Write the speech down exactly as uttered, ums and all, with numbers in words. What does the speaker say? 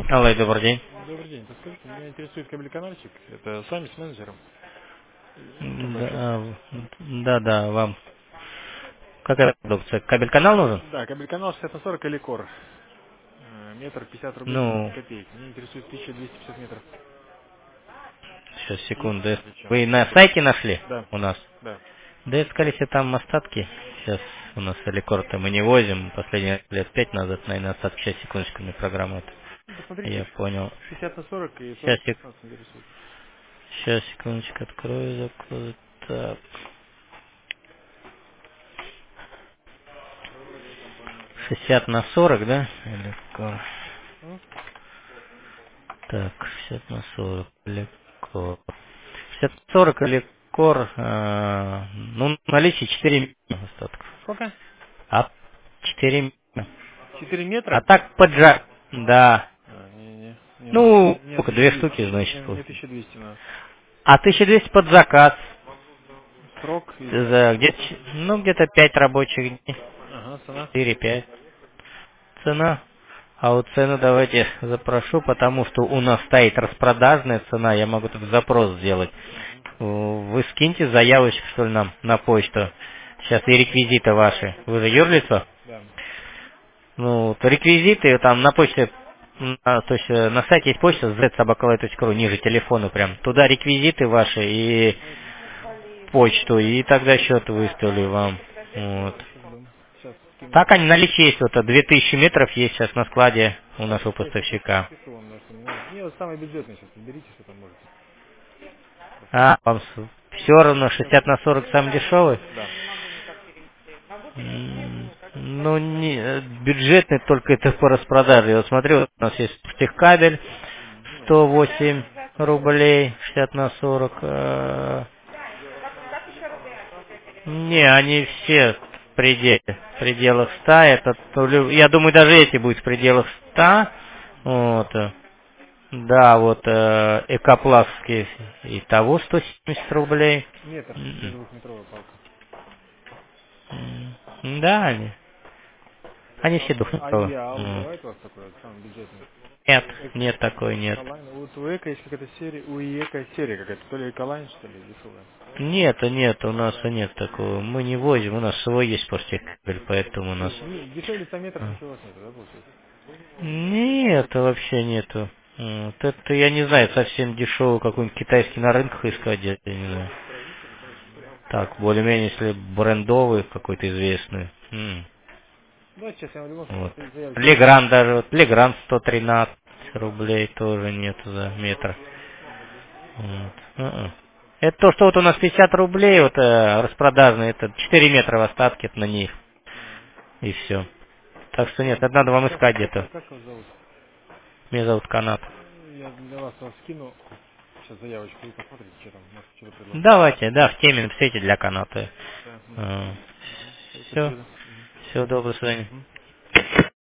Алло, добрый день. Добрый день. Подскажите, меня интересует кабель-канальчик. Это сами с менеджером. Там Да, большой. а, да, да, вам какая продукция? Кабель-канал нужен? Да, кабель-канал шестьдесят на сорок или кор. Э, Метр пятьдесят рублей Ну, тридцать копеек. Меня интересует тысяча двести пятьдесят метров. сейчас, И секунду. причем. Вы на сайте нашли Да, у нас? да. Да, искали себе там остатки. Сейчас у нас Аликор-то мы не возим. Последние лет пять назад, наверное, остатки. Сейчас, секундочку, мне программа это. Ну, посмотрите, Я понял. шестьдесят на сорок и Сейчас, сорок на сек... шестнадцать интересует. сейчас, секундочку, открою, закрою. Так. шестьдесят на сорок, да? Аликор. М? Так, шестьдесят на сорок. Аликор. шестьдесят сорок или кор, э, ну, наличие четыре остатков. Сколько? А четыре. Четыре А метра? так поджа... Да. А, не-не. Не, мне, Ну, мне сколько, две тысяча двести. штуки, значит. Мне, вот. мне тысяча двести надо. А тысяча двести под заказ. Срок или... За где-то, ч- ну, где-то пять рабочих дней. Ага, цена. четыре-пять. Цена. А вот цену давайте запрошу, потому что у нас стоит распродажная цена, я могу только запрос сделать. Угу. Вы скиньте заявочку, что ли, нам на почту. Сейчас и реквизиты ваши. Вы же юрлицо? Да. Ну, вот реквизиты там на почте, м, а, то есть э, на сайте есть почта зет собака лайт точка ру, ниже телефона прям. Туда реквизиты ваши и почту, и тогда счет выставлю вам. Вот. Хорошо, жду. Сейчас скину. Так они наличие есть, вот а, две тысячи метров есть сейчас на складе у Сейчас нашего пишу, поставщика. пишу вам, да, что мне надо. Мне вот самый бюджетный сейчас берите, что там можете. Просто. А, вам все равно шестьдесят на сорок самый дешевый? Да. М, Ну, не, э, бюджетный только это по распродаже. Я вот смотрю, вот у нас есть техкабель М, сто восемь рублей, шестьдесят на сорок. э, Не, они все в пределе, в пределах ста. Это, то ли- я думаю, даже эти будут в пределах ста. Вот. э, Да, вот э, экопластские и того сто семьдесят рублей. Метр, до М, двухметровая палка. м, Да, они, они все А двухметровые. идеал Вот. бывает у вас такой, вот, самый бюджетный? Нет, Эк- нет такой, нет. Эколайн. Вот у Эко есть какая-то серия, у Эко серия какая-то, то ли Эколайн, что ли, дешевая. Нет, нет, у нас нет такого. Мы не возим, у нас свой есть портикабель, поэтому у То нас... есть не, дешевле ста метров а. ничего у вас нет, да, получается? Нет, вообще нету. Вот это я не знаю, совсем дешевый какой-нибудь китайский на рынках искать, я не знаю. Так, более-менее, если брендовый какой-то известный. М, Да, сейчас я в любом Вот. случае заявочку скину. Легран даже, вот, Легран сто тринадцать рублей тоже нету за метр. Вот. М-м. Это то, что вот у нас пятьдесят рублей, вот э, распродажные, это четыре метра в остатке на них, Ага. и все. Так что нет, Ладно. это надо вам Как, искать как, где-то. как вас зовут? Меня зовут Канат. Я для вас вас скину. Сейчас заявочку, вы посмотрите, что там, может, что-то предложите. Давайте, да, в теме напишите для Каната. Да, угу. Угу. Все, Все. спасибо. Да. Угу. Всего доброго, до свидания. Угу.